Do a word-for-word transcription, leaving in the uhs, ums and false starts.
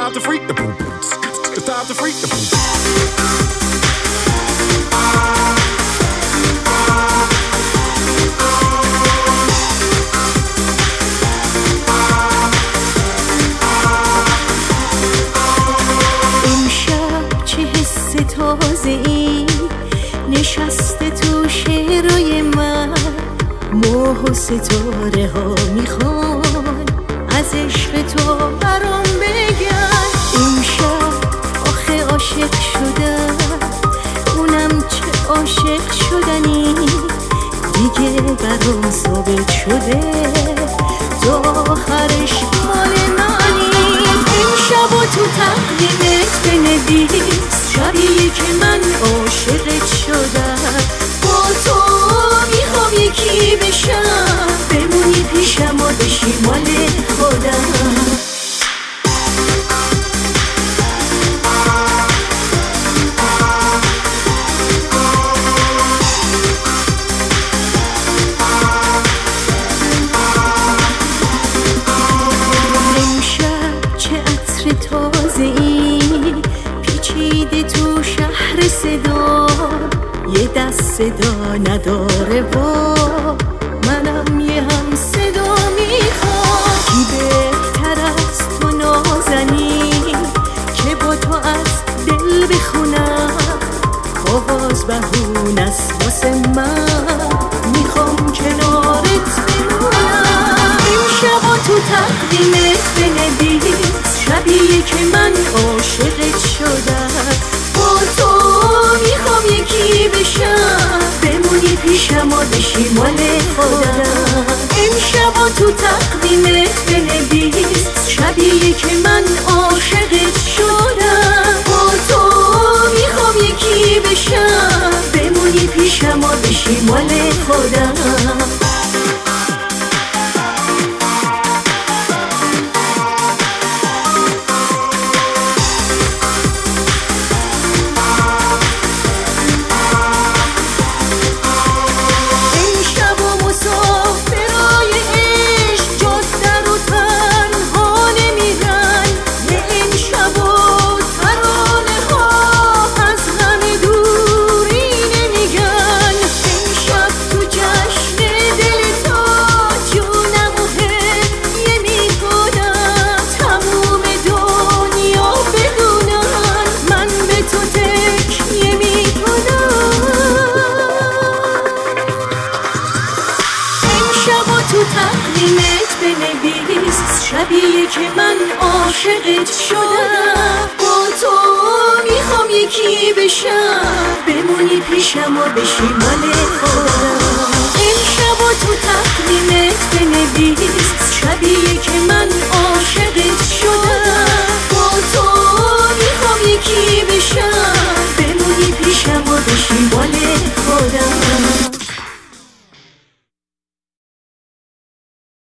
time to freak the boom boom. It's time to freak the boom. امشب چه حس تازه‌ای نشسته تو شعرهای من، ماه و ستاره ها میخوان از عشق تو برام بگن. امشب آخه عاشق شدم، اونم چه عاشق شدنی، دیگه برام ثابت شده تو آخرش مال منی. امشب و تو تقدیمت بنویس شبیه که من عاشقت شدم، با تو میخوام یکی بشم، بمونی پیشم و بشی مال خودم. امشب چه عطر تازه‌ای پیچیده تو شهر صدا، یه دست صدا نداره با منم یه هم صدا میخوام. کی بهتر از تو نازنین که با تو از دل بخونم، آواز بهون است واسه من، میخوام کنارت بمونم. امشب و تو تقدیمت بنویس شبیه که من عاشقت شدم، با تو میخوام یکی بشم، بمونی پیشم و بشی مال خودم. امشب و تو تقدیمت بنویس شبیه که من عاشقت شدم، با تو میخوام یکی بشم، بمونی پیشم و بشی مال خودم. تقدیمت بنویس شبیه که من عاشقت شدم، با تو میخوام یکی بشم، بمونی پیشم و بشی مال خودم. امشب و تو تقدیمت بنویس شبیه که من عاشقت شدم،